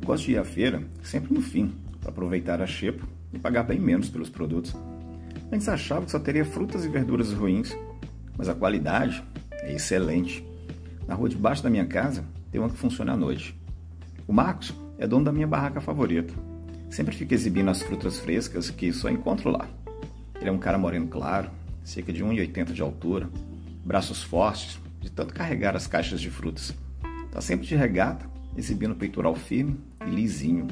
Gosto de ir à feira sempre no fim, para aproveitar a xepa e pagar bem menos pelos produtos. Antes achava que só teria frutas e verduras ruins, mas a qualidade é excelente. Na rua debaixo da minha casa tem uma que funciona à noite. O Marcos é dono da minha barraca favorita. Sempre fica exibindo as frutas frescas que só encontro lá. Ele é um cara moreno claro, cerca de 1,80 de altura, braços fortes, de tanto carregar as caixas de frutas. Está sempre de regata, exibindo o peitoral firme e lisinho.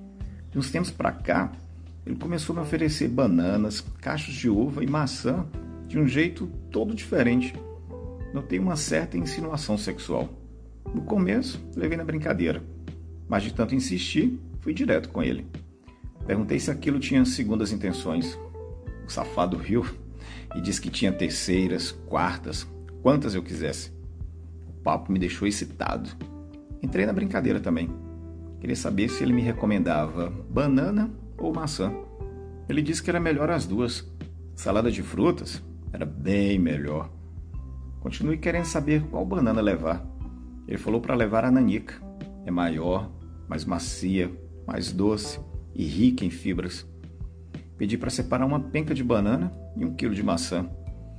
De uns tempos para cá, ele começou a me oferecer bananas, cachos de uva e maçã de um jeito todo diferente. Notei uma certa insinuação sexual. No começo, levei na brincadeira, mas de tanto insistir, fui direto com ele. Perguntei se aquilo tinha segundas intenções. O safado riu e disse que tinha terceiras, quartas, quantas eu quisesse. O papo me deixou excitado. Entrei na brincadeira também. Queria saber se ele me recomendava banana ou maçã. Ele disse que era melhor as duas. Salada de frutas era bem melhor. Continuei querendo saber qual banana levar. Ele falou para levar a nanica. É maior, mais macia, mais doce e rica em fibras. Pedi para separar uma penca de banana e 1 quilo de maçã.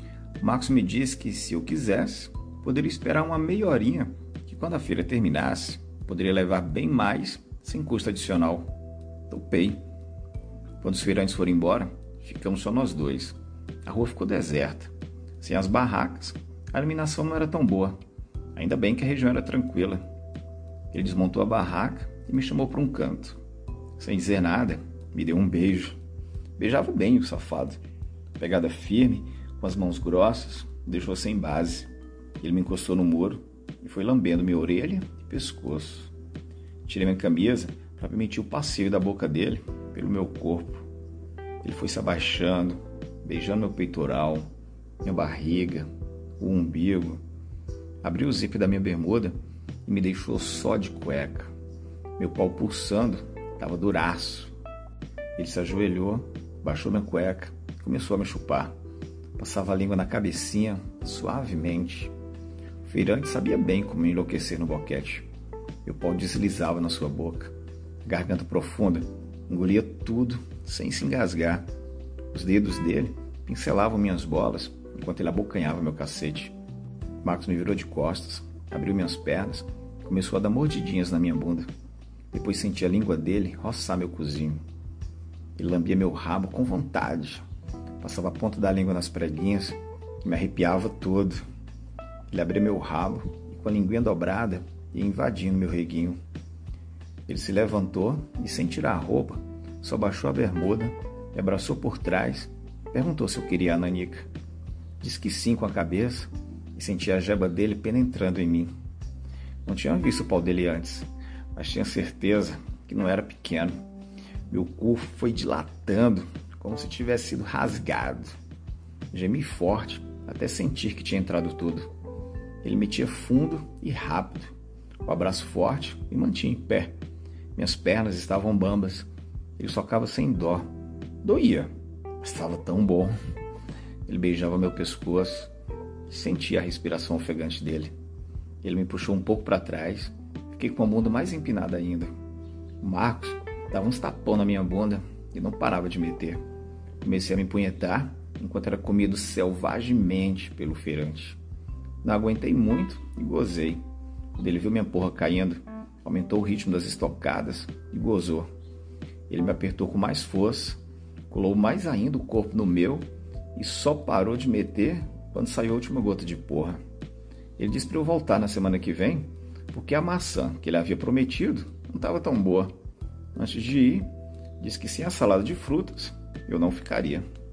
O Marcos me disse que, se eu quisesse, poderia esperar uma meia horinha, que quando a feira terminasse, poderia levar bem mais, sem custo adicional. Topei. Quando os feirantes foram embora, ficamos só nós dois. A rua ficou deserta. Sem as barracas, a iluminação não era tão boa. Ainda bem que a região era tranquila. Ele desmontou a barraca e me chamou para um canto. Sem dizer nada, me deu um beijo. Beijava bem o safado. Pegada firme, com as mãos grossas, me deixou sem base. Ele me encostou no muro e foi lambendo minha orelha e pescoço. Tirei minha camisa para permitir o passeio da boca dele pelo meu corpo. Ele foi se abaixando, beijando meu peitoral, minha barriga, o umbigo. Abriu o zíper da minha bermuda e me deixou só de cueca. Meu pau pulsando, estava duraço. Ele se ajoelhou, baixou minha cueca e começou a me chupar. Passava a língua na cabecinha, suavemente. O feirante sabia bem como me enlouquecer no boquete. Meu pau deslizava na sua boca. A garganta profunda engolia tudo sem se engasgar. Os dedos dele pincelavam minhas bolas enquanto ele abocanhava meu cacete. Marcos me virou de costas, abriu minhas pernas e começou a dar mordidinhas na minha bunda. Depois senti a língua dele roçar meu cozinho. Ele lambia meu rabo com vontade. Passava a ponta da língua nas preguinhas que me arrepiava todo. Ele abria meu rabo e, com a linguinha dobrada, ia invadindo meu reguinho. Ele se levantou e, sem tirar a roupa, só baixou a bermuda, me abraçou por trás e perguntou se eu queria a nanica. Disse que sim com a cabeça e senti a jeba dele penetrando em mim. Não tinha visto o pau dele antes, mas tinha certeza que não era pequeno. Meu cu foi dilatando, como se tivesse sido rasgado. Gemi forte, até sentir que tinha entrado tudo. Ele metia fundo e rápido. O abraço forte me mantinha em pé. Minhas pernas estavam bambas. Ele socava sem dó. Doía, mas estava tão bom. Ele beijava meu pescoço. Sentia a respiração ofegante dele. Ele me puxou um pouco para trás. Fiquei com a bunda mais empinada ainda. O Marcos dava uns tapão na minha bunda e não parava de meter. Comecei a me empunhetar enquanto era comido selvagemente pelo feirante. Não aguentei muito e gozei. Quando ele viu minha porra caindo, aumentou o ritmo das estocadas e gozou. Ele me apertou com mais força, colou mais ainda o corpo no meu e só parou de meter quando saiu a última gota de porra. Ele disse para eu voltar na semana que vem, porque a maçã que ele havia prometido não estava tão boa. Antes de ir, disse que sem a salada de frutas eu não ficaria.